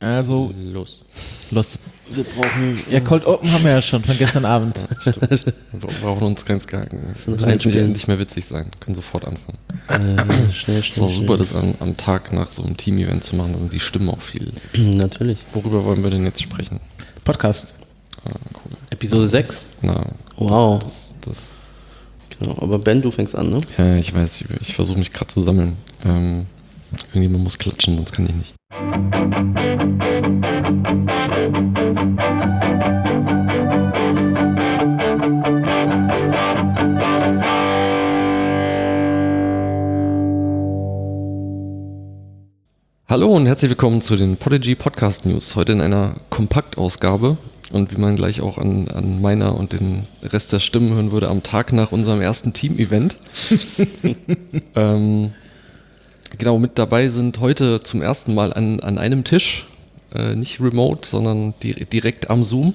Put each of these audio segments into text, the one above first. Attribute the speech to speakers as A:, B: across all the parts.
A: Also,
B: los.
A: Wir brauchen... Ja, Cold Open haben wir ja schon von gestern Abend.
B: Ja, stimmt. Wir brauchen uns ganz gar nicht mehr witzig sein. Wir können sofort anfangen.
C: Schnell.
B: Es ist auch super, das am Tag nach so einem Team-Event zu machen. Dann sind die Stimmen auch viel.
C: Natürlich.
B: Worüber wollen wir denn jetzt sprechen?
A: Podcast.
B: Cool.
C: Episode 6.
B: Na,
C: wow.
B: Das
C: Genau, aber Ben, du fängst an, ne?
B: Ja, ich weiß, ich versuche mich gerade zu sammeln. Irgendjemand muss klatschen, sonst kann ich nicht. Hallo und herzlich willkommen zu den Podigy Podcast News. Heute in einer Kompaktausgabe und wie man gleich auch an meiner und den Rest der Stimmen hören würde, am Tag nach unserem ersten Team-Event. Genau, mit dabei sind heute zum ersten Mal an einem Tisch, nicht remote, sondern direkt am Zoom.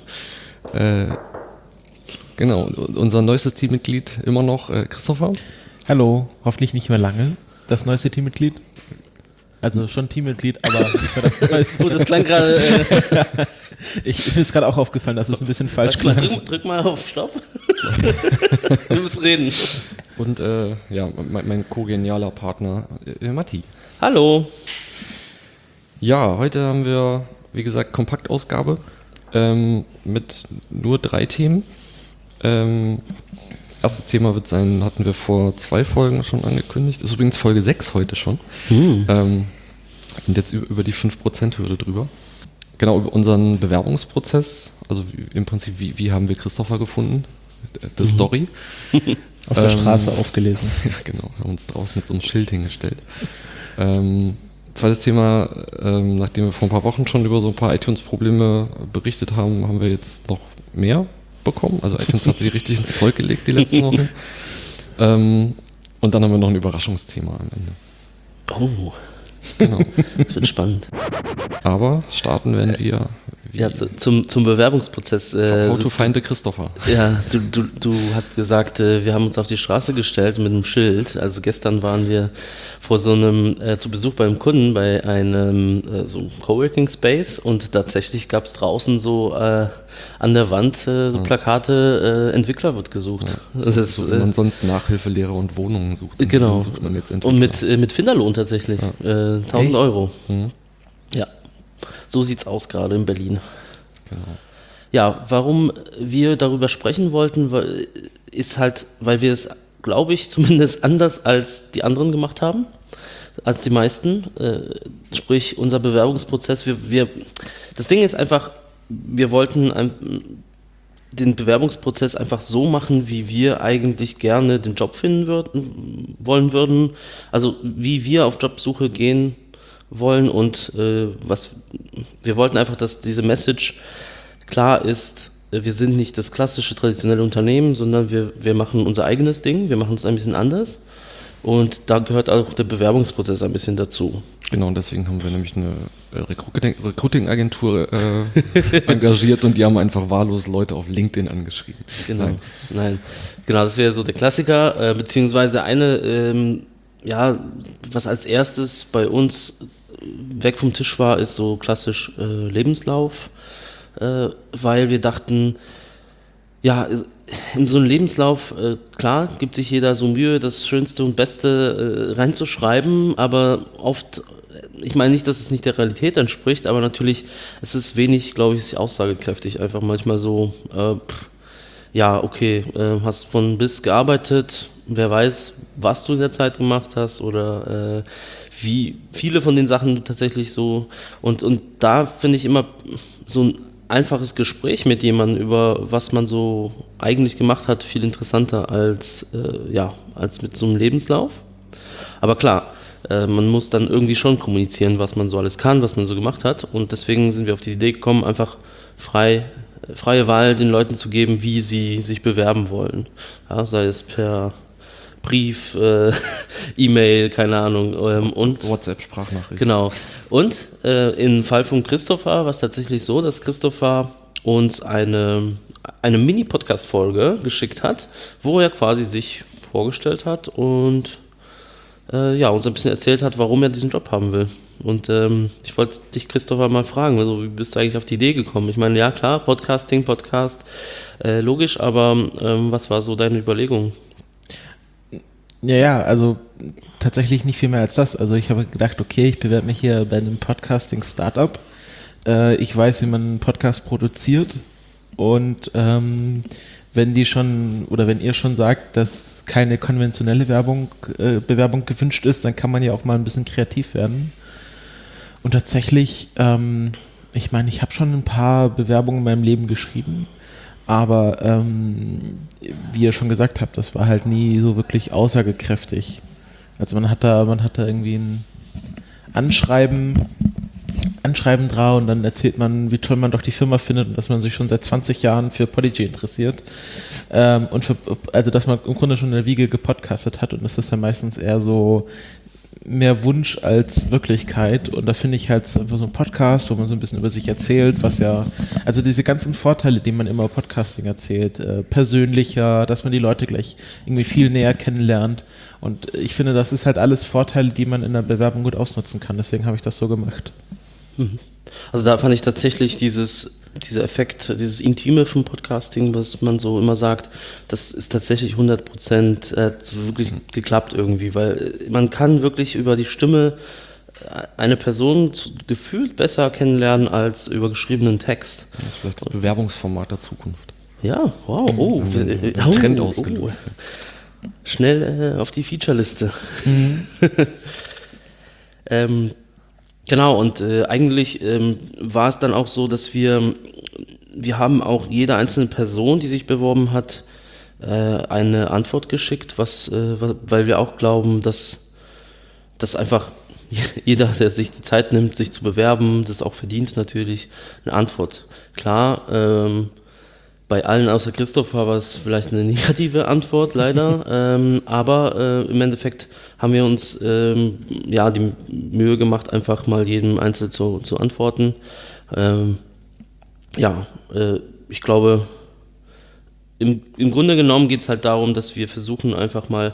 B: Genau, unser neuestes Teammitglied immer noch, Christopher.
A: Hallo, hoffentlich nicht mehr lange, das neueste Teammitglied. Also schon Teammitglied, aber nicht mehr das neueste.
C: Oh, das klang gerade...
A: Mir ist gerade auch aufgefallen, dass es ein bisschen falsch klang.
C: Drück mal auf Stopp. Wir müssen reden.
B: Und ja, mein co-genialer Partner, Matti.
C: Hallo.
B: Ja, heute haben wir, wie gesagt, Kompaktausgabe mit nur 3 Themen. Erstes Thema wird sein, hatten wir vor 2 Folgen schon angekündigt. Ist übrigens Folge 6 heute schon. Sind jetzt über die 5%-Hürde drüber. Genau, über unseren Bewerbungsprozess. Also im Prinzip, wie haben wir Christopher gefunden? The Story.
A: Auf der Straße aufgelesen.
B: Ja, genau. Wir haben uns draußen mit so einem Schild hingestellt. Zweites Thema, nachdem wir vor ein paar Wochen schon über so ein paar iTunes-Probleme berichtet haben, haben wir jetzt noch mehr bekommen. Also iTunes hat sich richtig ins Zeug gelegt die letzten Wochen. Und dann haben wir noch ein Überraschungsthema am Ende.
C: Oh,
B: genau.
C: Das wird spannend.
B: Aber starten werden wir...
C: Ja, zum Bewerbungsprozess.
B: How to find the Christopher.
C: Ja, du hast gesagt, wir haben uns auf die Straße gestellt mit einem Schild. Also gestern waren wir vor so einem, zu Besuch beim Kunden bei einem so einem Coworking Space und tatsächlich gab es draußen so an der Wand so Plakate, Entwickler wird gesucht.
B: Ja, das ist so, wenn man sonst Nachhilfelehrer und Wohnungen sucht.
C: Genau.
B: Sucht man jetzt
C: und mit Finderlohn tatsächlich.
B: Ja.
C: 1000 Euro.
B: Mhm.
C: Ja. So sieht's aus gerade in Berlin.
B: Genau.
C: Ja, warum wir darüber sprechen wollten, ist halt, weil wir es, glaube ich, zumindest anders als die anderen gemacht haben, als die meisten. Sprich, unser Bewerbungsprozess, das Ding ist einfach, wir wollten den Bewerbungsprozess einfach so machen, wie wir eigentlich gerne den Job finden wollen würden. Also wie wir auf Jobsuche gehen wollen und wir wollten einfach, dass diese Message klar ist, wir sind nicht das klassische traditionelle Unternehmen, sondern wir machen unser eigenes Ding, wir machen es ein bisschen anders und da gehört auch der Bewerbungsprozess ein bisschen dazu.
B: Genau, und deswegen haben wir nämlich eine Recruiting-Agentur engagiert und die haben einfach wahllos Leute auf LinkedIn angeschrieben.
C: Genau, Nein. Genau, das wäre so der Klassiker, beziehungsweise eine, was als erstes bei uns weg vom Tisch war, ist so klassisch Lebenslauf, weil wir dachten, ja, in so einem Lebenslauf, klar, gibt sich jeder so Mühe, das Schönste und Beste reinzuschreiben, aber oft, ich meine nicht, dass es nicht der Realität entspricht, aber natürlich, es ist wenig, glaube ich, aussagekräftig, einfach manchmal so, hast von bis gearbeitet, wer weiß, was du in der Zeit gemacht hast oder wie viele von den Sachen du tatsächlich so und da finde ich immer so ein einfaches Gespräch mit jemandem über was man so eigentlich gemacht hat viel interessanter als mit so einem Lebenslauf. Aber klar, man muss dann irgendwie schon kommunizieren, was man so alles kann, was man so gemacht hat und deswegen sind wir auf die Idee gekommen, einfach freie Wahl den Leuten zu geben, wie sie sich bewerben wollen. Ja, sei es per Brief, E-Mail, keine Ahnung. Und
B: WhatsApp-Sprachnachricht.
C: Genau. Und im Fall von Christopher war es tatsächlich so, dass Christopher uns eine Mini-Podcast-Folge geschickt hat, wo er quasi sich vorgestellt hat und uns ein bisschen erzählt hat, warum er diesen Job haben will. Und ich wollte dich, Christopher, mal fragen, also wie bist du eigentlich auf die Idee gekommen? Ich meine, ja klar, Podcast, logisch, aber was war so deine Überlegung?
A: Ja, also tatsächlich nicht viel mehr als das. Also ich habe gedacht, okay, ich bewerbe mich hier bei einem Podcasting-Startup. Ich weiß, wie man einen Podcast produziert und wenn ihr schon sagt, dass keine konventionelle Bewerbung gewünscht ist, dann kann man ja auch mal ein bisschen kreativ werden. Und tatsächlich, ich meine, ich habe schon ein paar Bewerbungen in meinem Leben geschrieben, aber wie ihr schon gesagt habt, das war halt nie so wirklich aussagekräftig. Also man hat da irgendwie ein Anschreiben drauf und dann erzählt man, wie toll man doch die Firma findet und dass man sich schon seit 20 Jahren für Podigy interessiert. Also dass man im Grunde schon in der Wiege gepodcastet hat und das ist dann meistens eher so mehr Wunsch als Wirklichkeit und da finde ich halt einfach so ein Podcast, wo man so ein bisschen über sich erzählt, also diese ganzen Vorteile, die man immer im Podcasting erzählt, persönlicher, dass man die Leute gleich irgendwie viel näher kennenlernt und ich finde, das ist halt alles Vorteile, die man in der Bewerbung gut ausnutzen kann, deswegen habe ich das so gemacht.
C: Also da fand ich tatsächlich dieser Effekt, dieses Intime vom Podcasting, was man so immer sagt, das ist tatsächlich 100% wirklich geklappt irgendwie, weil man kann wirklich über die Stimme eine Person gefühlt besser kennenlernen als über geschriebenen Text.
B: Das ist vielleicht das Bewerbungsformat der Zukunft.
C: Ja, wow,
B: Trend ausgelöst.
C: Schnell auf die Featureliste. Genau, und eigentlich war es dann auch so, dass wir haben auch jede einzelne Person, die sich beworben hat, eine Antwort geschickt, weil wir auch glauben, dass einfach jeder, der sich die Zeit nimmt, sich zu bewerben, das auch verdient natürlich, eine Antwort. Klar, bei allen außer Christopher war es vielleicht eine negative Antwort, leider, aber im Endeffekt haben wir uns die Mühe gemacht, einfach mal jedem einzeln zu antworten. Ich glaube, im Grunde genommen geht es halt darum, dass wir versuchen einfach mal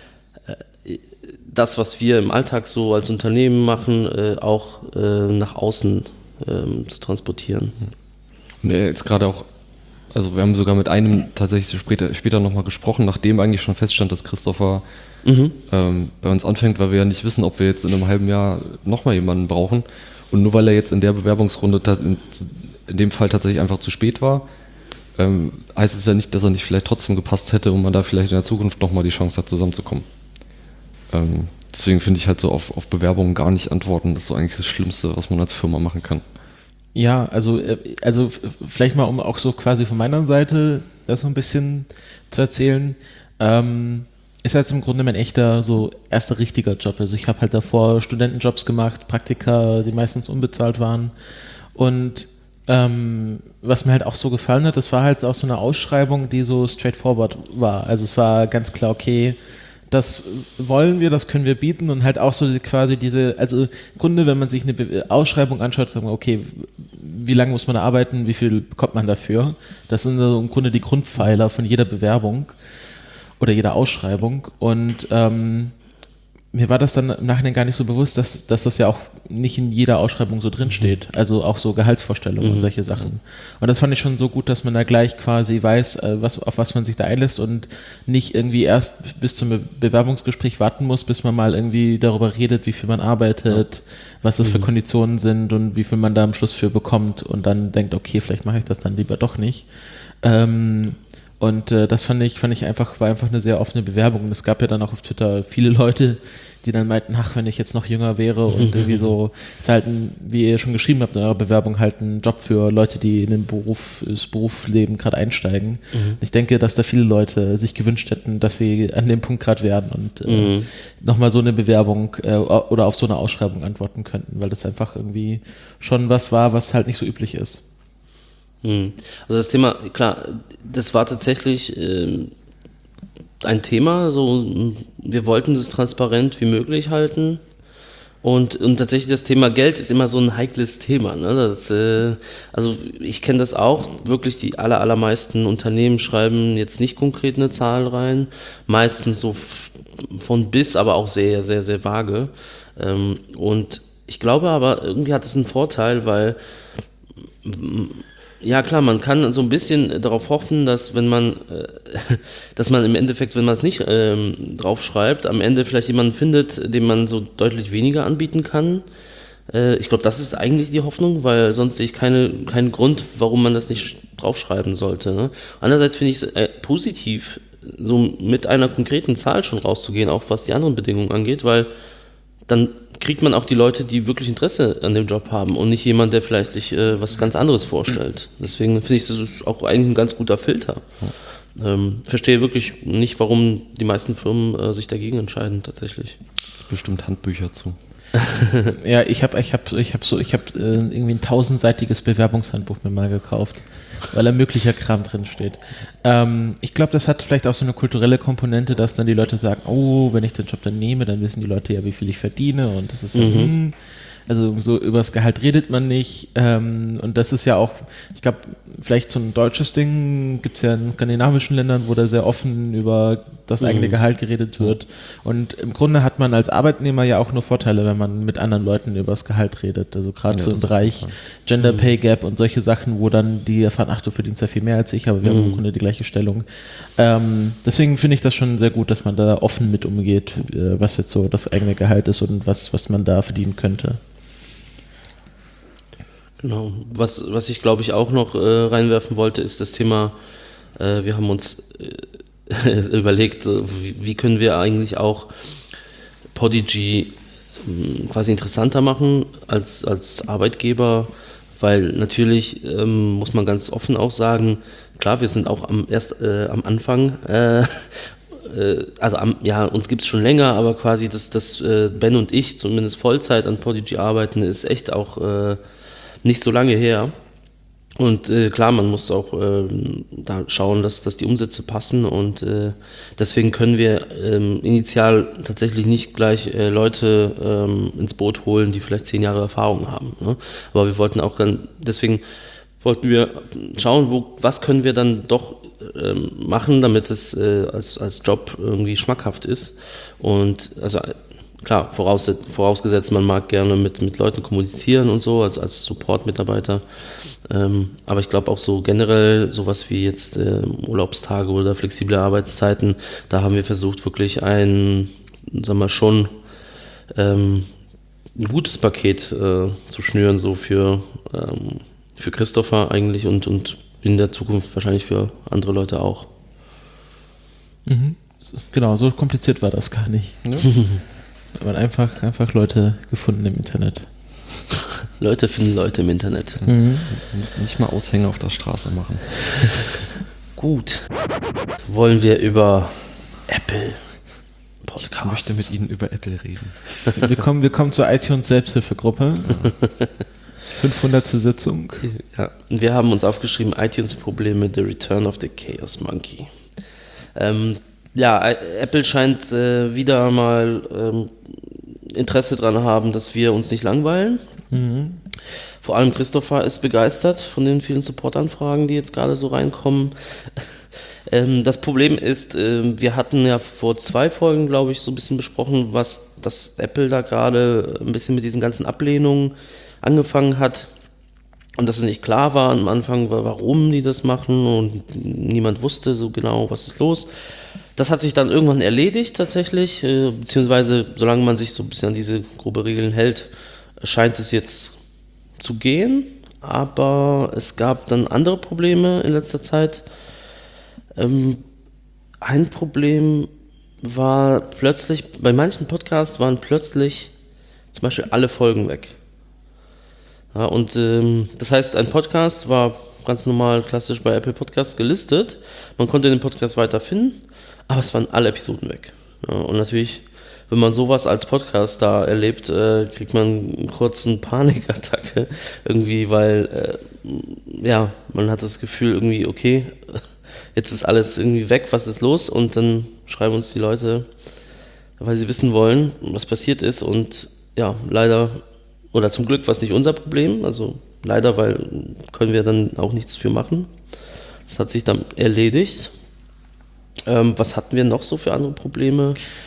C: das, was wir im Alltag so als Unternehmen machen, auch nach außen zu transportieren.
B: Und jetzt gerade auch, also wir haben sogar mit einem tatsächlich später nochmal gesprochen, nachdem eigentlich schon feststand, dass Christopher bei uns anfängt, weil wir ja nicht wissen, ob wir jetzt in einem halben Jahr nochmal jemanden brauchen. Und nur weil er jetzt in der Bewerbungsrunde in dem Fall tatsächlich einfach zu spät war, heißt es ja nicht, dass er nicht vielleicht trotzdem gepasst hätte und man da vielleicht in der Zukunft nochmal die Chance hat, zusammenzukommen. Deswegen finde ich halt so auf Bewerbungen gar nicht antworten, das ist so eigentlich das Schlimmste, was man als Firma machen kann.
A: Ja, also vielleicht mal, um auch so quasi von meiner Seite das so ein bisschen zu erzählen, ist jetzt im Grunde mein echter, so erster richtiger Job. Also ich habe halt davor Studentenjobs gemacht, Praktika, die meistens unbezahlt waren und was mir halt auch so gefallen hat, das war halt auch so eine Ausschreibung, die so straightforward war. Also es war ganz klar, okay, das wollen wir, das können wir bieten und halt auch so quasi also im Grunde, wenn man sich eine Ausschreibung anschaut, sagt man, okay, wie lange muss man da arbeiten, wie viel bekommt man dafür? Das sind so im Grunde die Grundpfeiler von jeder Bewerbung oder jeder Ausschreibung und mir war das dann im Nachhinein gar nicht so bewusst, dass das ja auch nicht in jeder Ausschreibung so drin steht, also auch so Gehaltsvorstellungen und solche Sachen. Und das fand ich schon so gut, dass man da gleich quasi weiß, auf was man sich da einlässt und nicht irgendwie erst bis zum Bewerbungsgespräch warten muss, bis man mal irgendwie darüber redet, wie viel man arbeitet, was das für Konditionen sind und wie viel man da am Schluss für bekommt und dann denkt, okay, vielleicht mache ich das dann lieber doch nicht. Und das fand ich war einfach eine sehr offene Bewerbung. Und es gab ja dann auch auf Twitter viele Leute, die dann meinten, ach, wenn ich jetzt noch jünger wäre und irgendwie so, ist halt wie ihr schon geschrieben habt in eurer Bewerbung, halt ein Job für Leute, die in das Berufsleben gerade einsteigen. Ich denke, dass da viele Leute sich gewünscht hätten, dass sie an dem Punkt gerade werden und nochmal so eine Bewerbung oder auf so eine Ausschreibung antworten könnten, weil das einfach irgendwie schon was war, was halt nicht so üblich ist.
C: Also das Thema, klar, das war tatsächlich ein Thema, so wir wollten das transparent wie möglich halten und tatsächlich das Thema Geld ist immer so ein heikles Thema, ne? Also ich kenne das auch, wirklich die allermeisten Unternehmen schreiben jetzt nicht konkret eine Zahl rein, meistens so von bis, aber auch sehr, sehr, sehr vage und Ich glaube aber, irgendwie hat es einen Vorteil, weil, ja klar, man kann so ein bisschen darauf hoffen, dass dass man im Endeffekt, wenn man es nicht draufschreibt, am Ende vielleicht jemanden findet, dem man so deutlich weniger anbieten kann. Ich glaube, das ist eigentlich die Hoffnung, weil sonst sehe ich keinen Grund, warum man das nicht draufschreiben sollte. Ne? Andererseits finde ich es positiv, so mit einer konkreten Zahl schon rauszugehen, auch was die anderen Bedingungen angeht, weil dann kriegt man auch die Leute, die wirklich Interesse an dem Job haben und nicht jemand, der vielleicht sich was ganz anderes vorstellt. Deswegen finde ich, das ist auch eigentlich ein ganz guter Filter. Verstehe wirklich nicht, warum die meisten Firmen sich dagegen entscheiden tatsächlich.
B: Es gibt bestimmt Handbücher zu.
A: Ja, ich hab irgendwie ein 1000-seitiges Bewerbungshandbuch mir mal gekauft, weil da möglicher Kram drin steht. Ich glaube, das hat vielleicht auch so eine kulturelle Komponente, dass dann die Leute sagen, oh, wenn ich den Job dann nehme, dann wissen die Leute ja, wie viel ich verdiene und das ist so, also so über das Gehalt redet man nicht und das ist ja auch, ich glaube, vielleicht so ein deutsches Ding gibt es ja in skandinavischen Ländern, wo da sehr offen über das eigene Gehalt geredet wird und im Grunde hat man als Arbeitnehmer ja auch nur Vorteile, wenn man mit anderen Leuten über das Gehalt redet, also gerade so im Bereich Gender Pay Gap und solche Sachen, wo dann die erfahren, ach, du verdienst ja viel mehr als ich, aber wir haben im Grunde die gleiche Stellung. Deswegen finde ich das schon sehr gut, dass man da offen mit umgeht, was jetzt so das eigene Gehalt ist und was man da verdienen könnte.
C: Genau. Was ich glaube ich auch noch reinwerfen wollte, ist das Thema, wir haben uns überlegt, wie können wir eigentlich auch Podigy quasi interessanter machen als Arbeitgeber, weil natürlich muss man ganz offen auch sagen, klar, wir sind auch erst am Anfang, uns gibt es schon länger, aber quasi, dass Ben und ich zumindest Vollzeit an Podigy arbeiten, ist echt auch nicht so lange her. Und klar, man muss auch da schauen, dass die Umsätze passen und deswegen können wir initial tatsächlich nicht gleich Leute ins Boot holen, die vielleicht 10 Jahre Erfahrung haben. Ne? Aber wir wollten auch deswegen wollten wir schauen, was können wir dann doch machen, damit es als Job irgendwie schmackhaft ist. Und also klar, vorausgesetzt, man mag gerne mit Leuten kommunizieren und so, als Support-Mitarbeiter. Aber ich glaube auch so generell, sowas wie jetzt Urlaubstage oder flexible Arbeitszeiten, da haben wir versucht, wirklich ein gutes Paket zu schnüren, so für Christopher eigentlich und in der Zukunft wahrscheinlich für andere Leute auch.
A: Genau, so kompliziert war das gar nicht. Ja. Aber einfach Leute gefunden im Internet.
C: Leute finden Leute im Internet.
B: Wir müssen nicht mal Aushänge auf der Straße machen.
C: Gut. Wollen wir über Apple Podcasts?
B: Ich möchte mit Ihnen über Apple reden.
A: Wir kommen zur iTunes Selbsthilfegruppe. 500. Sitzung.
C: Ja, wir haben uns aufgeschrieben, iTunes-Probleme, The Return of the Chaos Monkey. Apple scheint wieder mal Interesse daran haben, dass wir uns nicht langweilen. Vor allem Christopher ist begeistert von den vielen Support-Anfragen, die jetzt gerade so reinkommen. Das Problem ist, wir hatten ja vor 2 Folgen, glaube ich, so ein bisschen besprochen, dass Apple da gerade ein bisschen mit diesen ganzen Ablehnungen angefangen hat. Und dass es nicht klar war am Anfang, warum die das machen und niemand wusste so genau, was ist los. Das hat sich dann irgendwann erledigt tatsächlich, beziehungsweise solange man sich so ein bisschen an diese grobe Regeln hält, scheint es jetzt zu gehen. Aber es gab dann andere Probleme in letzter Zeit. Ein Problem war plötzlich, bei manchen Podcasts waren plötzlich zum Beispiel alle Folgen weg. Ja, und das heißt, ein Podcast war ganz normal klassisch bei Apple Podcasts gelistet. Man konnte den Podcast weiterfinden, aber es waren alle Episoden weg. Ja, und natürlich, wenn man sowas als Podcaster erlebt, kriegt man einen kurzen Panikattacke irgendwie, weil man hat das Gefühl irgendwie, okay, jetzt ist alles irgendwie weg, was ist los? Und dann schreiben uns die Leute, weil sie wissen wollen, was passiert ist und ja, leider oder zum Glück war es nicht unser Problem, also leider, weil können wir dann auch nichts für machen. Das hat sich dann erledigt. Was hatten wir noch so für andere Probleme?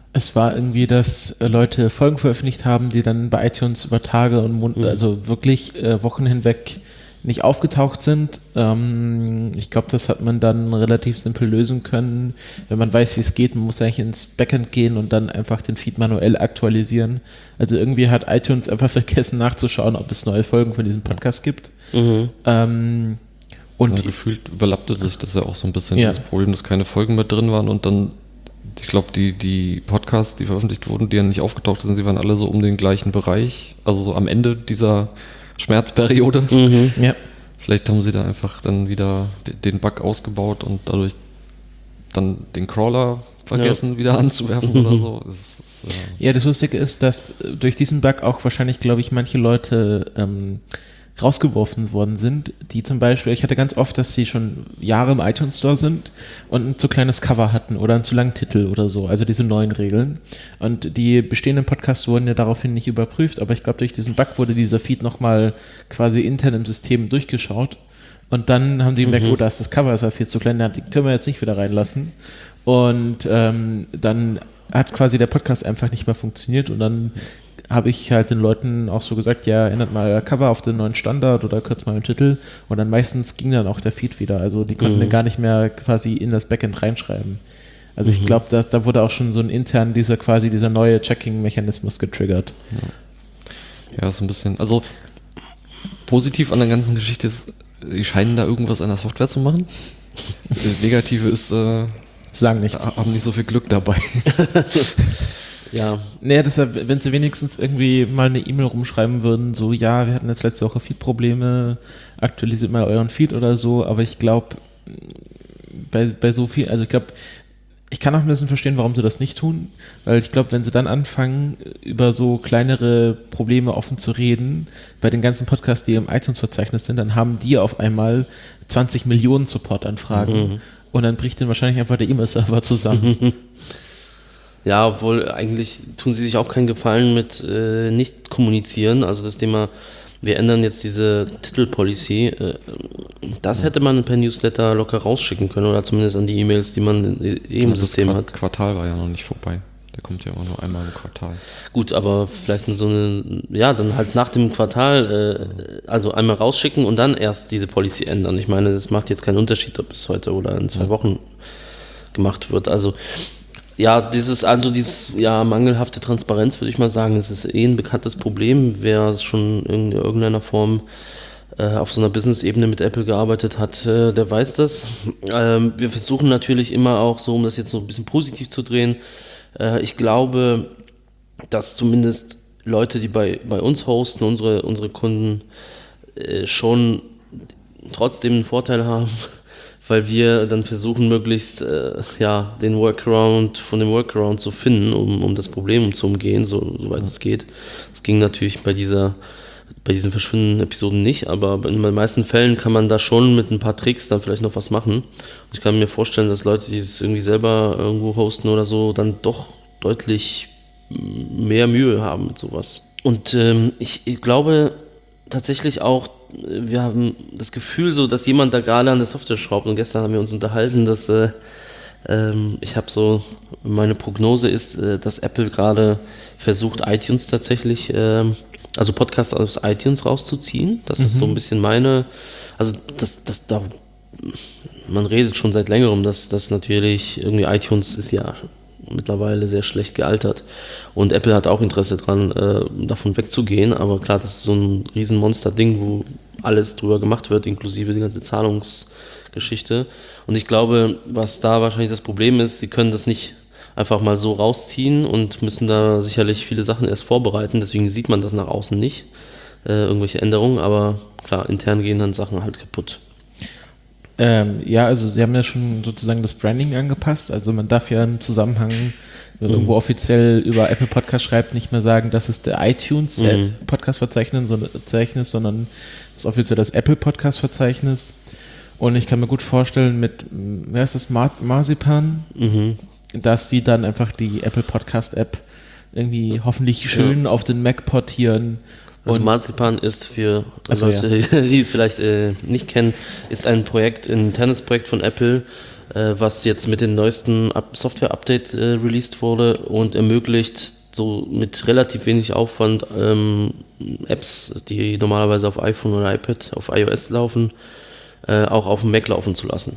A: Es war irgendwie, dass Leute Folgen veröffentlicht haben, die dann bei iTunes über Tage und also wirklich Wochen hinweg nicht aufgetaucht sind. Ich glaube, das hat man dann relativ simpel lösen können, wenn man weiß, wie es geht. Man muss eigentlich ins Backend gehen und dann einfach den Feed manuell aktualisieren. Also irgendwie hat iTunes einfach vergessen nachzuschauen, ob es neue Folgen von diesem Podcast gibt.
B: Und gefühlt überlappte sich das ja auch so ein bisschen, das Problem, dass keine Folgen mehr drin waren und dann, ich glaube, die Podcasts, die veröffentlicht wurden, die ja nicht aufgetaucht sind, sie waren alle so um den gleichen Bereich, also so am Ende dieser Schmerzperiode.
A: Ja.
B: Vielleicht haben sie da einfach dann wieder den Bug ausgebaut und dadurch dann den Crawler vergessen wieder anzuwerfen oder so.
A: Ja, das Lustige ist, dass durch diesen Bug auch wahrscheinlich, glaube ich, manche Leute rausgeworfen worden sind, die zum Beispiel, ich hatte ganz oft, dass sie schon Jahre im iTunes Store sind und ein zu kleines Cover hatten oder einen zu langen Titel oder so, also diese neuen Regeln. Und die bestehenden Podcasts wurden ja daraufhin nicht überprüft, aber ich glaube, durch diesen Bug wurde dieser Feed nochmal quasi intern im System durchgeschaut und dann haben die gemerkt, oh, das Cover ist ja viel zu klein, die können wir jetzt nicht wieder reinlassen. Und dann hat quasi der Podcast einfach nicht mehr funktioniert und dann habe ich halt den Leuten auch so gesagt, ja, ändert mal euer Cover auf den neuen Standard oder kürzt mal den Titel und dann meistens ging dann auch der Feed wieder, also die konnten dann gar nicht mehr quasi in das Backend reinschreiben. Also ich glaube, da wurde auch schon so ein intern dieser neue Checking-Mechanismus getriggert.
B: Ja, ist ein bisschen, also positiv an der ganzen Geschichte ist, die scheinen da irgendwas an der Software zu machen. Das Negative ist,
A: sagen nichts.
B: Haben nicht so viel Glück dabei.
A: Ja. Naja, deshalb, wenn sie wenigstens irgendwie mal eine E-Mail rumschreiben würden, so, ja, wir hatten jetzt letzte Woche Feed-Probleme, aktualisiert mal euren Feed oder so, aber ich glaube, bei so viel, also ich glaube, ich kann auch ein bisschen verstehen, warum sie das nicht tun, weil ich glaube, wenn sie dann anfangen, über so kleinere Probleme offen zu reden, bei den ganzen Podcasts, die im iTunes-Verzeichnis sind, dann haben die auf einmal 20 Millionen Support-Anfragen und dann bricht dann wahrscheinlich einfach der E-Mail-Server zusammen.
C: Ja, obwohl eigentlich tun sie sich auch keinen Gefallen mit nicht kommunizieren. Also das Thema, wir ändern jetzt diese Titelpolicy, das hätte man per Newsletter locker rausschicken können oder zumindest an die E-Mails, die man im System hat.
B: Das Quartal war ja noch nicht vorbei. Der kommt ja immer nur einmal im Quartal.
C: Gut, aber vielleicht so eine, ja, dann halt nach dem Quartal, also einmal rausschicken und dann erst diese Policy ändern. Ich meine, das macht jetzt keinen Unterschied, ob es heute oder in 2 Wochen gemacht wird. Also ja, dieses mangelhafte Transparenz, würde ich mal sagen, das ist ein bekanntes Problem. Wer schon in irgendeiner Form auf so einer Business-Ebene mit Apple gearbeitet hat, der weiß das. Wir versuchen natürlich immer auch so, um das jetzt so ein bisschen positiv zu drehen, ich glaube, dass zumindest Leute, die bei uns hosten, unsere Kunden, schon trotzdem einen Vorteil haben, weil wir dann versuchen, möglichst den Workaround von dem Workaround zu finden, um das Problem zu umgehen, soweit es geht. Es ging natürlich bei diesen verschwindenden Episoden nicht, aber in den meisten Fällen kann man da schon mit ein paar Tricks dann vielleicht noch was machen. Und ich kann mir vorstellen, dass Leute, die es irgendwie selber irgendwo hosten oder so, dann doch deutlich mehr Mühe haben mit sowas. Und ich glaube tatsächlich auch, wir haben das Gefühl so, dass jemand da gerade an der Software schraubt und gestern haben wir uns unterhalten, dass ich habe so, meine Prognose ist, dass Apple gerade versucht, iTunes tatsächlich, also Podcasts aus iTunes rauszuziehen. Das ist so ein bisschen man redet schon seit längerem, dass das natürlich irgendwie iTunes ist ja mittlerweile sehr schlecht gealtert und Apple hat auch Interesse dran, davon wegzugehen, aber klar, das ist so ein Riesenmonster-Ding, wo alles drüber gemacht wird, inklusive die ganze Zahlungsgeschichte und ich glaube, was da wahrscheinlich das Problem ist, sie können das nicht einfach mal so rausziehen und müssen da sicherlich viele Sachen erst vorbereiten, deswegen sieht man das nach außen nicht, irgendwelche Änderungen, aber klar, intern gehen dann Sachen halt kaputt.
A: Also sie haben ja schon sozusagen das Branding angepasst, also man darf ja im Zusammenhang, wenn man irgendwo offiziell über Apple Podcast schreibt, nicht mehr sagen, das ist der iTunes Podcast-Verzeichnis, sondern das ist offiziell das Apple Podcast-Verzeichnis und ich kann mir gut vorstellen wer ist das, Marzipan, dass die dann einfach die Apple Podcast-App irgendwie hoffentlich schön auf den Mac portieren.
C: Also Marzipan ist für Leute, die es vielleicht nicht kennen, ist ein internes Projekt von Apple, was jetzt mit dem neuesten Software-Update released wurde und ermöglicht so mit relativ wenig Aufwand Apps, die normalerweise auf iPhone oder iPad, auf iOS laufen, auch auf dem Mac laufen zu lassen.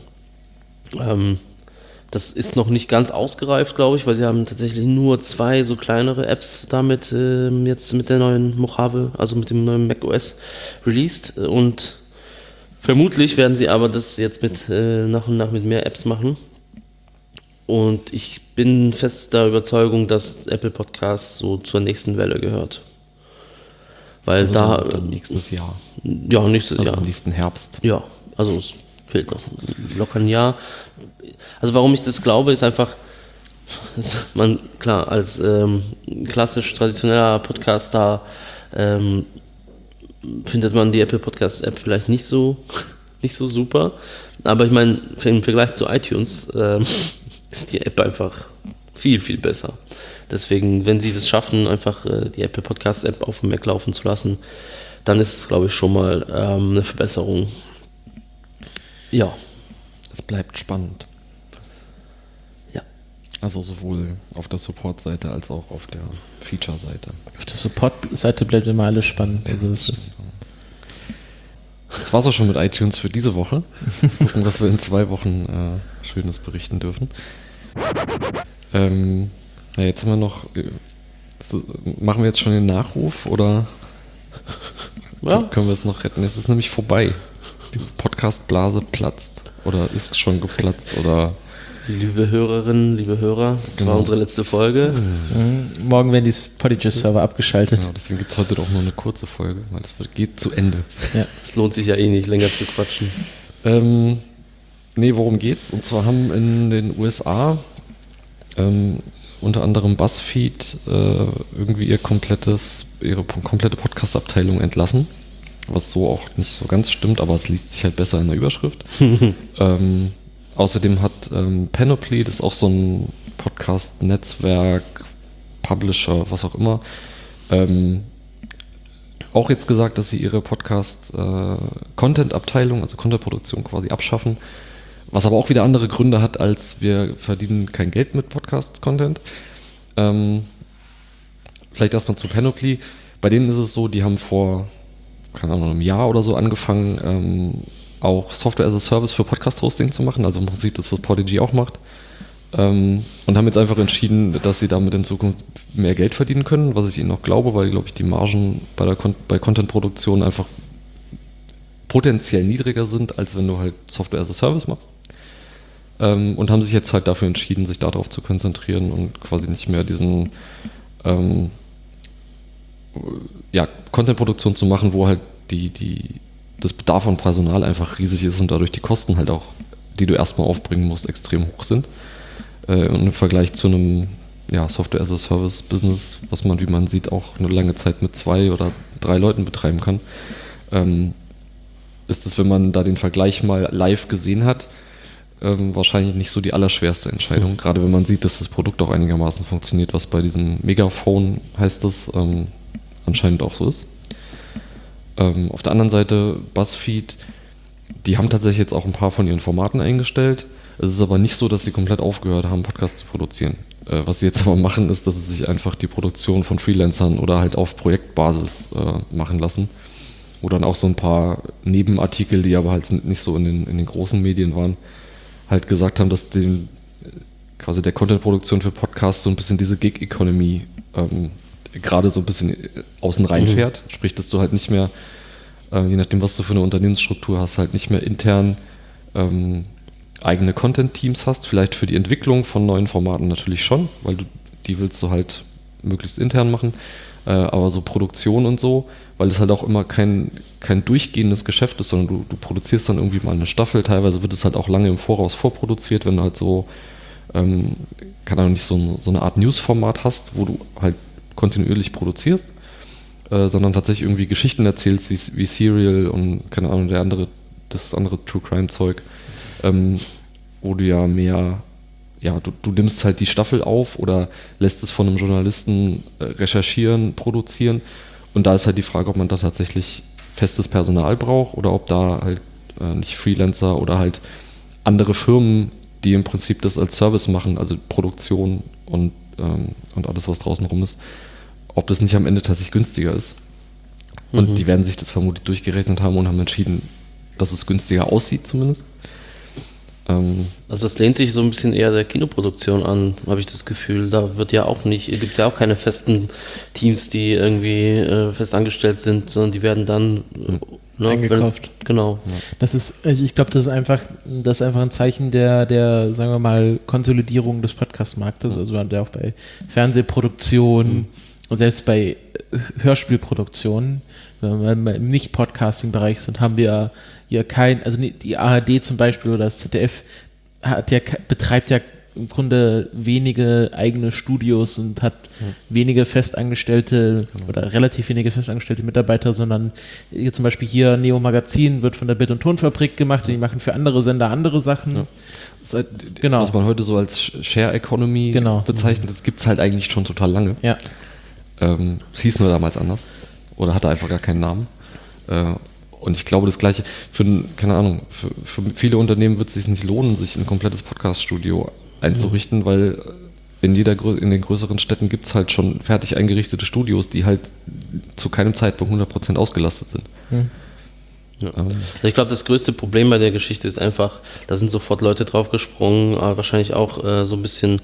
C: Das ist noch nicht ganz ausgereift, glaube ich, weil sie haben tatsächlich nur 2 so kleinere Apps damit jetzt mit der neuen Mojave, also mit dem neuen macOS released und vermutlich werden sie aber das jetzt nach und nach mit mehr Apps machen. Und ich bin fester Überzeugung, dass Apple Podcasts so zur nächsten Welle gehört. Weil
B: Also
C: da.
B: dann nächstes Jahr.
C: Ja, nächstes
B: Also
C: Jahr.
B: im nächsten Herbst.
C: Ja, also es fehlt noch locker ein Jahr. Also warum ich das glaube, ist einfach, man, klar, als klassisch traditioneller Podcaster findet man die Apple Podcast App vielleicht nicht so super, aber ich meine, im Vergleich zu iTunes ist die App einfach viel, viel besser. Deswegen, wenn sie das schaffen, einfach die Apple Podcast App auf dem Mac laufen zu lassen, dann ist es, glaube ich, schon mal eine Verbesserung. Ja.
B: Es bleibt spannend.
C: Ja.
B: Also sowohl auf der Support-Seite als auch auf der Feature-Seite.
A: Auf der Support-Seite bleibt immer alles spannend. Also
B: das war's auch schon mit iTunes für diese Woche. Gucken, was wir in 2 Wochen Schönes berichten dürfen. Jetzt haben wir noch. Machen wir jetzt schon den Nachruf oder können wir es noch retten? Es ist nämlich vorbei. Die Podcast-Blase platzt oder ist schon geplatzt oder.
C: Liebe Hörerinnen, liebe Hörer, das war unsere letzte Folge.
A: Morgen werden die Spotify-Server abgeschaltet.
B: Genau, deswegen gibt es heute doch nur eine kurze Folge, weil es geht zu Ende.
A: Ja.
C: Es lohnt sich ja eh nicht, länger zu quatschen.
B: Worum geht's? Und zwar haben in den USA unter anderem BuzzFeed irgendwie ihre komplette Podcast-Abteilung entlassen. Was so auch nicht so ganz stimmt, aber es liest sich halt besser in der Überschrift. Außerdem hat Panoply, das ist auch so ein Podcast-Netzwerk, Publisher, was auch immer, auch jetzt gesagt, dass sie ihre Podcast-Content-Abteilung, also Content-Produktion quasi abschaffen, was aber auch wieder andere Gründe hat, als wir verdienen kein Geld mit Podcast-Content. Vielleicht erstmal zu Panoply. Bei denen ist es so, die haben vor, keine Ahnung, einem Jahr oder so angefangen, auch Software as a Service für Podcast-Hosting zu machen, also im Prinzip das, was Podigy auch macht. Und haben jetzt einfach entschieden, dass sie damit in Zukunft mehr Geld verdienen können, was ich ihnen auch glaube, weil, glaube ich, die Margen bei Content-Produktion einfach potenziell niedriger sind, als wenn du halt Software as a Service machst. Und haben sich jetzt halt dafür entschieden, sich darauf zu konzentrieren und quasi nicht mehr diesen Content-Produktion zu machen, wo halt das Bedarf an Personal einfach riesig ist und dadurch die Kosten halt auch, die du erstmal aufbringen musst, extrem hoch sind. Und im Vergleich zu einem Software-as-a-Service-Business, was man, wie man sieht, auch eine lange Zeit mit 2 oder 3 Leuten betreiben kann, ist es, wenn man da den Vergleich mal live gesehen hat, wahrscheinlich nicht so die allerschwerste Entscheidung. Gerade wenn man sieht, dass das Produkt auch einigermaßen funktioniert, was bei diesem Megaphone heißt das, anscheinend auch so ist. Auf der anderen Seite BuzzFeed, die haben tatsächlich jetzt auch ein paar von ihren Formaten eingestellt. Es ist aber nicht so, dass sie komplett aufgehört haben, Podcasts zu produzieren. Was sie jetzt aber machen, ist, dass sie sich einfach die Produktion von Freelancern oder halt auf Projektbasis machen lassen. Wo dann auch so ein paar Nebenartikel, die aber halt nicht so in den großen Medien waren, halt gesagt haben, dass quasi der Content-Produktion für Podcasts so ein bisschen diese Gig-Economy gerade so ein bisschen außen reinfährt. Sprich, dass du halt nicht mehr, je nachdem, was du für eine Unternehmensstruktur hast, halt nicht mehr intern eigene Content-Teams hast. Vielleicht für die Entwicklung von neuen Formaten natürlich schon, weil die willst du halt möglichst intern machen. Aber so Produktion und so, weil es halt auch immer kein durchgehendes Geschäft ist, sondern du produzierst dann irgendwie mal eine Staffel. Teilweise wird es halt auch lange im Voraus vorproduziert, wenn du halt so, keine Ahnung, nicht so eine Art News-Format hast, wo du halt kontinuierlich produzierst, sondern tatsächlich irgendwie Geschichten erzählst, wie Serial und keine Ahnung, das andere True Crime Zeug, wo du ja mehr, du nimmst halt die Staffel auf oder lässt es von einem Journalisten recherchieren, produzieren, und da ist halt die Frage, ob man da tatsächlich festes Personal braucht oder ob da halt nicht Freelancer oder halt andere Firmen die im Prinzip das als Service machen, also Produktion und alles, was draußen rum ist, ob das nicht am Ende tatsächlich günstiger ist. Und die werden sich das vermutlich durchgerechnet haben und haben entschieden, dass es günstiger aussieht zumindest.
C: Also das lehnt sich so ein bisschen eher der Kinoproduktion an, habe ich das Gefühl. Da gibt es ja auch keine festen Teams, die irgendwie fest angestellt sind, sondern die werden dann
A: eingekauft.
C: Genau.
A: Ja. Das ist, also ich glaube, das ist einfach ein Zeichen der, sagen wir mal, Konsolidierung des Podcast-Marktes, also der auch bei Fernsehproduktionen und selbst bei Hörspielproduktionen, wenn wir im Nicht-Podcasting-Bereich sind, haben wir hier also die ARD zum Beispiel oder das ZDF betreibt ja im Grunde wenige eigene Studios und hat wenige festangestellte oder relativ wenige festangestellte Mitarbeiter, sondern zum Beispiel hier Neo Magazin wird von der Bild- und Tonfabrik gemacht und die machen für andere Sender andere Sachen. Ja.
B: Genau. Was man heute so als Share Economy bezeichnet, das gibt es halt eigentlich schon total lange.
A: Ja.
B: Es hieß nur damals anders oder hatte einfach gar keinen Namen. Und ich glaube, das Gleiche für viele Unternehmen wird es sich nicht lohnen, sich ein komplettes Podcast-Studio einzurichten, weil in den größeren Städten gibt es halt schon fertig eingerichtete Studios, die halt zu keinem Zeitpunkt 100% ausgelastet sind.
C: Ja. Ich glaube, das größte Problem bei der Geschichte ist einfach, da sind sofort Leute draufgesprungen, wahrscheinlich auch so ein bisschen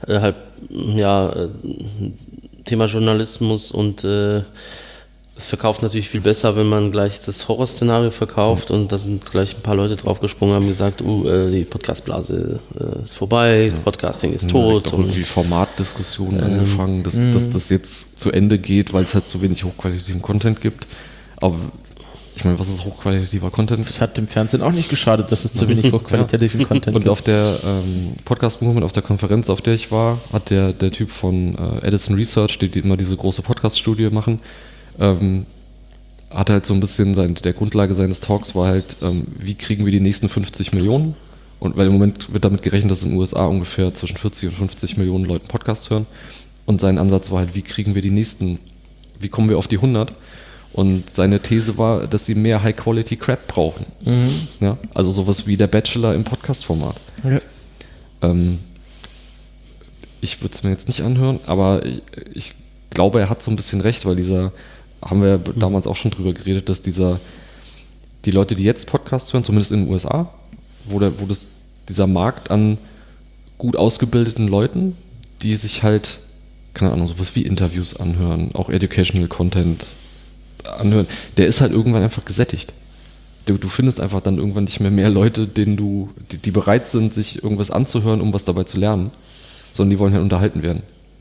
C: Thema Journalismus und es verkauft natürlich viel besser, wenn man gleich das Horrorszenario verkauft und da sind gleich ein paar Leute draufgesprungen und haben gesagt, die Podcastblase ist vorbei, Podcasting ist tot.
B: Auch irgendwie Formatdiskussionen angefangen, dass das jetzt zu Ende geht, weil es halt zu wenig hochqualitativen Content gibt. Aber ich meine, was ist hochqualitativer Content?
A: Das hat dem Fernsehen auch nicht geschadet, dass es zu wenig hochqualitativen Content gibt.
B: Und auf der Podcast-Movement, auf der Konferenz, auf der ich war, hat der Typ von Edison Research, die immer diese große Podcast-Studie machen, hat halt so ein bisschen der Grundlage seines Talks war halt, wie kriegen wir die nächsten 50 Millionen? Und weil im Moment wird damit gerechnet, dass in den USA ungefähr zwischen 40 und 50 Millionen Leute Podcasts hören. Und sein Ansatz war halt, wie kommen wir auf die 100? Und seine These war, dass sie mehr High-Quality-Crap brauchen. Ja, also sowas wie der Bachelor im Podcast-Format. Ja. Ich würde es mir jetzt nicht anhören, aber ich glaube, er hat so ein bisschen recht, weil haben wir damals auch schon drüber geredet, dass die Leute, die jetzt Podcasts hören, zumindest in den USA, dieser Markt an gut ausgebildeten Leuten, die sich halt, keine Ahnung, sowas wie Interviews anhören, auch Educational Content anhören, der ist halt irgendwann einfach gesättigt. Du findest einfach dann irgendwann nicht mehr Leute, die bereit sind, sich irgendwas anzuhören, um was dabei zu lernen, sondern die wollen halt unterhalten werden.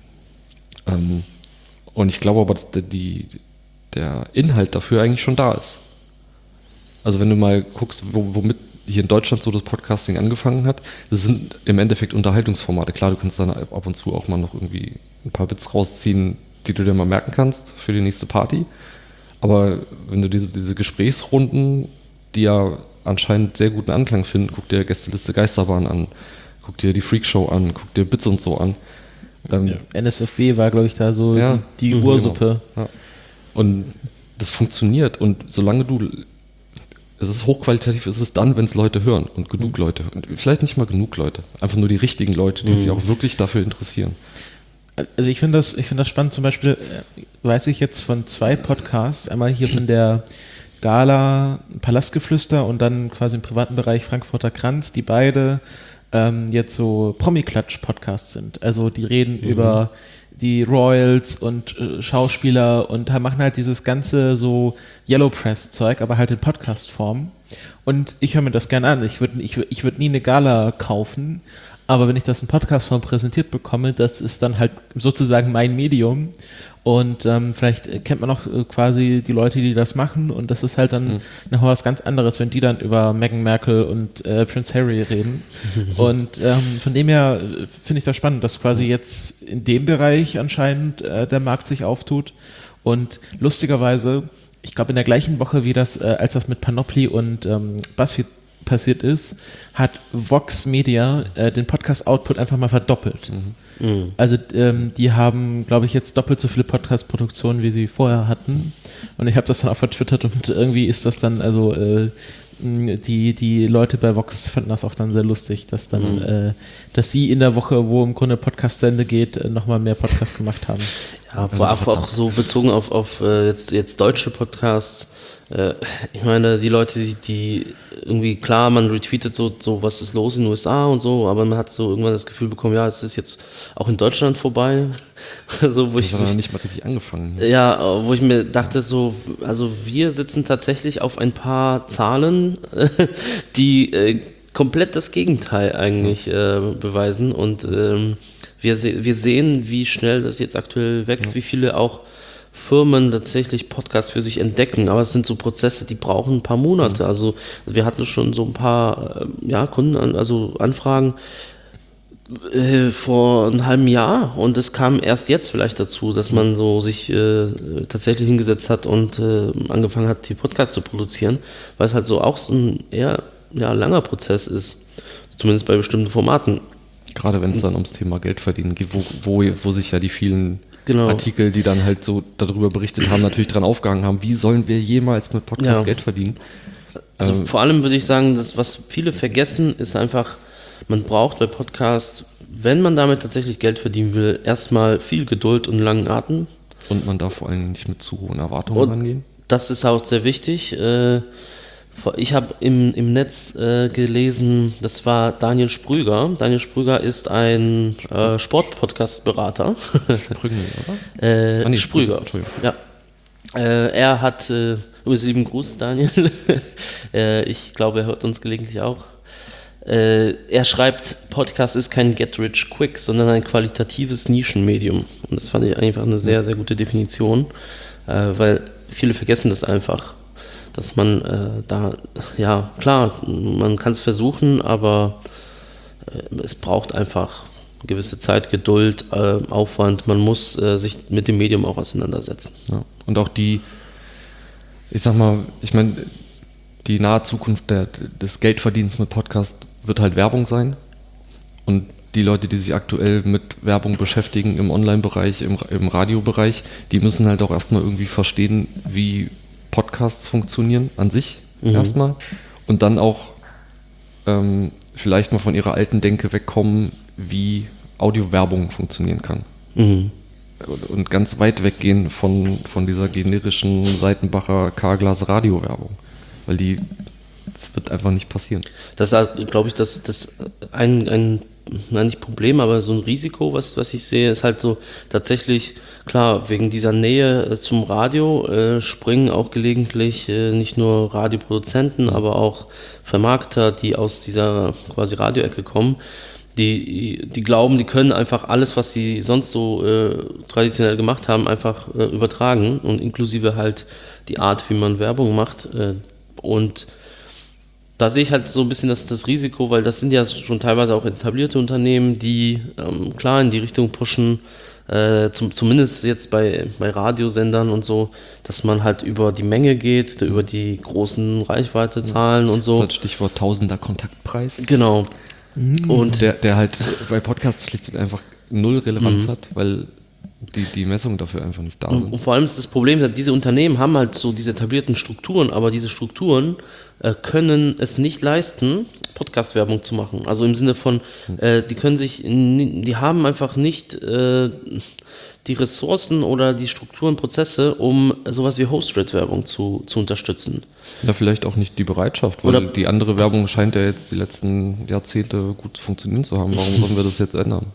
B: Und ich glaube aber, dass der Inhalt dafür eigentlich schon da ist. Also wenn du mal guckst, womit hier in Deutschland so das Podcasting angefangen hat, das sind im Endeffekt Unterhaltungsformate. Klar, du kannst dann ab und zu auch mal noch irgendwie ein paar Bits rausziehen, die du dir mal merken kannst für die nächste Party. Aber wenn du diese Gesprächsrunden, die ja anscheinend sehr guten Anklang finden, guck dir Gästeliste Geisterbahn an, guck dir die Freakshow an, guck dir Bits und so an.
A: NSFW war, glaube ich, da so die Ursuppe.
B: Genau. Ja. Und das funktioniert und solange es ist hochqualitativ, ist es dann, wenn es Leute hören und genug Leute. Und vielleicht nicht mal genug Leute, einfach nur die richtigen Leute, die sich auch wirklich dafür interessieren.
A: Also ich finde das spannend, zum Beispiel weiß ich jetzt von 2 Podcasts, einmal hier von der Gala Palastgeflüster und dann quasi im privaten Bereich Frankfurter Kranz, die beide jetzt so Promi-Klatsch-Podcasts sind. Also die reden über die Royals und Schauspieler und machen halt dieses ganze so Yellow Press-Zeug, aber halt in Podcast-Form. Und ich höre mir das gerne an. Ich würd nie eine Gala kaufen, aber wenn ich das in Podcast-Form präsentiert bekomme, das ist dann halt sozusagen mein Medium. Und vielleicht kennt man auch quasi die Leute, die das machen. Und das ist halt dann noch was ganz anderes, wenn die dann über Meghan Markle und Prince Harry reden. Und von dem her finde ich das spannend, dass quasi jetzt in dem Bereich anscheinend der Markt sich auftut. Und lustigerweise, ich glaube in der gleichen Woche wie als das mit Panoply und BuzzFeed passiert ist, hat Vox Media den Podcast-Output einfach mal verdoppelt. Also die haben, glaube ich, jetzt doppelt so viele Podcast-Produktionen, wie sie vorher hatten. Und ich habe das dann auch vertwittert und irgendwie ist das dann, also die Leute bei Vox fanden das auch dann sehr lustig, dass dann, dass sie in der Woche, wo im Grunde Podcast zu Ende geht, nochmal mehr Podcasts gemacht haben.
C: Ja, auch so bezogen auf jetzt deutsche Podcasts. Ich meine, die Leute, die irgendwie, klar, man retweetet so, was ist los in den USA und so, aber man hat so irgendwann das Gefühl bekommen, ja, es ist jetzt auch in Deutschland vorbei. So,
B: das hat noch nicht mal richtig angefangen.
C: Ja, wo ich mir dachte, so, also wir sitzen tatsächlich auf ein paar Zahlen, die komplett das Gegenteil eigentlich beweisen und wir sehen, wie schnell das jetzt aktuell wächst, wie viele auch Firmen tatsächlich Podcasts für sich entdecken, aber es sind so Prozesse, die brauchen ein paar Monate. Also wir hatten schon so ein paar Kunden, also Anfragen vor einem halben Jahr und es kam erst jetzt vielleicht dazu, dass man so sich tatsächlich hingesetzt hat und angefangen hat, die Podcasts zu produzieren, weil es halt so auch so ein eher langer Prozess ist, zumindest bei bestimmten Formaten.
B: Gerade wenn es dann ums Thema Geld verdienen geht, wo sich ja die vielen Artikel, die dann halt so darüber berichtet haben, natürlich dran aufgehangen haben, wie sollen wir jemals mit Podcasts Geld verdienen?
C: Also vor allem würde ich sagen, dass was viele vergessen, ist einfach, man braucht bei Podcasts, wenn man damit tatsächlich Geld verdienen will, erstmal viel Geduld und langen Atem.
B: Und man darf vor allem nicht mit zu hohen Erwartungen rangehen.
C: Das ist auch sehr wichtig. Ich habe im Netz gelesen, das war Daniel Sprüger. Daniel Sprüger ist ein Sportpodcast-Berater.
B: Sprügel, oder?
C: Nee, Sprüger. Ja. Er hat, übrigens lieben Gruß, Daniel. Ich glaube, er hört uns gelegentlich auch. Er schreibt, Podcast ist kein Get-Rich-Quick, sondern ein qualitatives Nischenmedium. Und das fand ich einfach eine sehr, sehr gute Definition, weil viele vergessen das einfach. Dass man klar, man kann es versuchen, aber es braucht einfach eine gewisse Zeit, Geduld, Aufwand. Man muss sich mit dem Medium auch auseinandersetzen.
B: Ja. Und auch die nahe Zukunft des Geldverdienens mit Podcast wird halt Werbung sein. Und die Leute, die sich aktuell mit Werbung beschäftigen im Online-Bereich, im Radiobereich, die müssen halt auch erstmal irgendwie verstehen, wie Podcasts funktionieren an sich erstmal und dann auch vielleicht mal von ihrer alten Denke wegkommen, wie Audiowerbung funktionieren kann. Und ganz weit weggehen von dieser generischen Seitenbacher Carglass Radiowerbung, weil das wird einfach nicht passieren.
C: Das ist, glaube ich, das ein nicht Problem, aber so ein Risiko, was ich sehe, ist halt so tatsächlich, klar, wegen dieser Nähe zum Radio springen auch gelegentlich nicht nur Radioproduzenten, aber auch Vermarkter, die aus dieser quasi Radioecke kommen, die glauben, die können einfach alles, was sie sonst so traditionell gemacht haben, einfach übertragen und inklusive halt die Art, wie man Werbung macht und da sehe ich halt so ein bisschen das Risiko, weil das sind ja schon teilweise auch etablierte Unternehmen, die klar in die Richtung pushen, zumindest jetzt bei Radiosendern und so, dass man halt über die Menge geht, über die großen Reichweitezahlen und so.
B: Das ist Stichwort Tausender Kontaktpreis.
C: Genau.
B: Und der halt bei Podcasts schlicht und einfach null Relevanz hat, weil die Messungen dafür einfach nicht da sind.
C: Und vor allem ist das Problem, dass diese Unternehmen haben halt so diese etablierten Strukturen, aber diese Strukturen können es nicht leisten, Podcast-Werbung zu machen. Also im Sinne von, die haben einfach nicht die Ressourcen oder die Strukturen, Prozesse, um sowas wie Host-Rate-Werbung zu unterstützen.
B: Ja, vielleicht auch nicht die Bereitschaft, weil die andere Werbung scheint ja jetzt die letzten Jahrzehnte gut funktionieren zu haben. Warum sollen wir das jetzt ändern?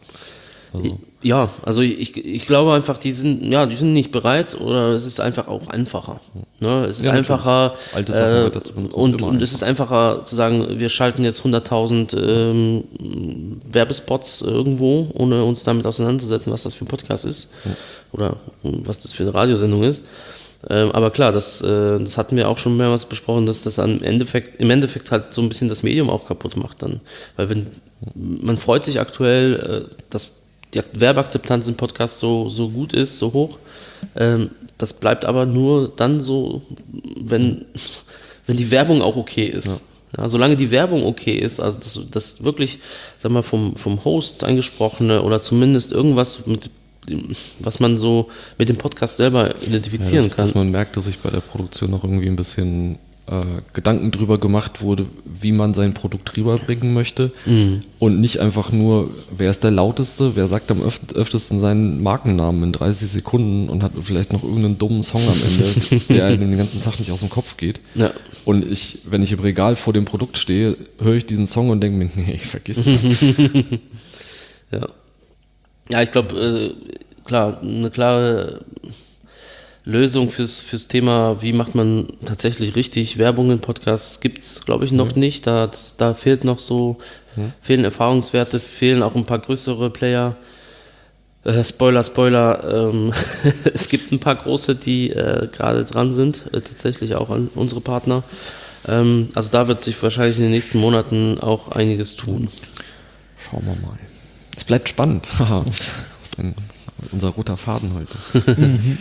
C: Ja, also ich glaube einfach, die sind nicht bereit oder es ist einfach auch einfacher. Ne? Es ist einfacher
B: alte Sachen weiter zu benutzen,
C: und es ist einfacher zu sagen, wir schalten jetzt 100.000 Werbespots irgendwo, ohne uns damit auseinanderzusetzen, was das für ein Podcast ist oder was das für eine Radiosendung ist. Aber klar, das hatten wir auch schon mehrmals besprochen, dass das im Endeffekt halt so ein bisschen das Medium auch kaputt macht dann. Weil man freut sich aktuell, dass die Werbeakzeptanz im Podcast so gut ist, so hoch. Das bleibt aber nur dann so, wenn die Werbung auch okay ist. Ja, solange die Werbung okay ist, also das wirklich, sag mal, vom Host eingesprochene oder zumindest irgendwas was man so mit dem Podcast selber identifizieren kann.
B: Dass man merkt, dass sich bei der Produktion noch irgendwie ein bisschen Gedanken drüber gemacht wurde, wie man sein Produkt rüberbringen möchte und nicht einfach nur, wer ist der Lauteste, wer sagt am öftesten seinen Markennamen in 30 Sekunden und hat vielleicht noch irgendeinen dummen Song am Ende, der einem den ganzen Tag nicht aus dem Kopf geht.
C: Ja.
B: Und wenn ich im Regal vor dem Produkt stehe, höre ich diesen Song und denke mir, nee, vergiss es.
C: Ja, ich glaube, klar, eine klare Lösung fürs Thema, wie macht man tatsächlich richtig Werbung in Podcasts, gibt es, glaube ich, noch nicht. Da fehlt noch so, fehlen Erfahrungswerte, fehlen auch ein paar größere Player. Spoiler, es gibt ein paar große, die gerade dran sind, tatsächlich auch an unsere Partner. Also da wird sich wahrscheinlich in den nächsten Monaten auch einiges tun.
B: Schauen wir mal. Es bleibt spannend. Das ist unser roter Faden heute.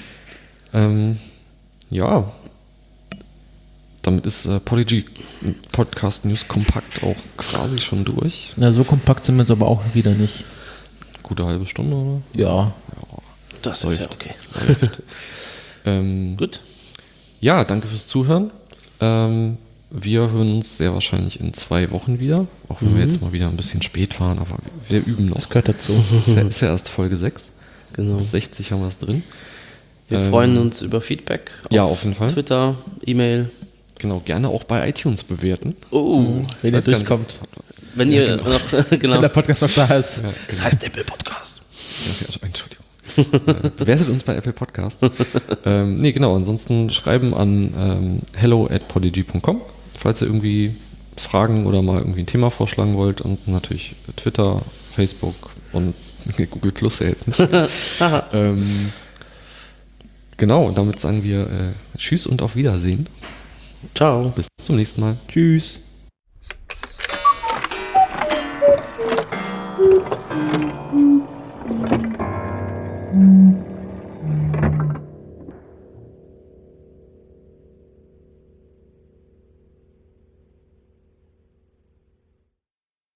B: Ja, damit ist Podigy Podcast News kompakt auch quasi schon durch.
A: Na, so kompakt sind wir jetzt aber auch wieder nicht.
B: Gute halbe Stunde, oder?
A: Ja.
C: Das
B: Läuft.
C: ist ja okay. Gut.
B: Ja, danke fürs Zuhören. Wir hören uns sehr wahrscheinlich in 2 Wochen wieder, auch wenn wir jetzt mal wieder ein bisschen spät waren, aber wir üben noch.
A: Das gehört dazu.
B: Ist ja erst Folge 6.
C: Genau.
B: Bis 60 haben wir es drin.
C: Wir freuen uns über Feedback.
B: Auf jeden Fall.
C: Twitter, E-Mail.
B: Genau, gerne auch bei iTunes bewerten.
A: Wenn ihr
B: Weiß gar nicht,
A: durchkommt.
C: Wenn ihr noch,
A: Wenn
C: genau.
A: der Podcast noch da ist.
B: Ja,
C: Das heißt Apple Podcast.
B: Entschuldigung. Bewertet uns bei Apple Podcast. Genau, ansonsten schreiben an hello@podigy.com, falls ihr irgendwie Fragen oder mal irgendwie ein Thema vorschlagen wollt, und natürlich Twitter, Facebook und Google Plus ja jetzt nicht. Genau, und damit sagen wir Tschüss und auf Wiedersehen.
C: Ciao.
B: Bis zum nächsten Mal.
A: Tschüss.